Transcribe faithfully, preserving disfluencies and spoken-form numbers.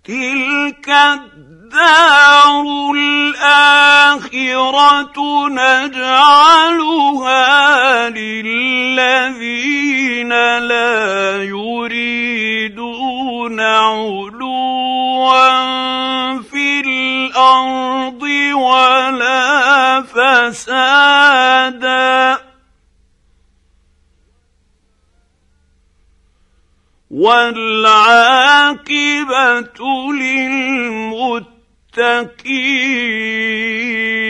تلك الدار الآخرة نجعلها للذين لا يريدون علوا في الأرض ولا فسادا والعاقبة للمتقين.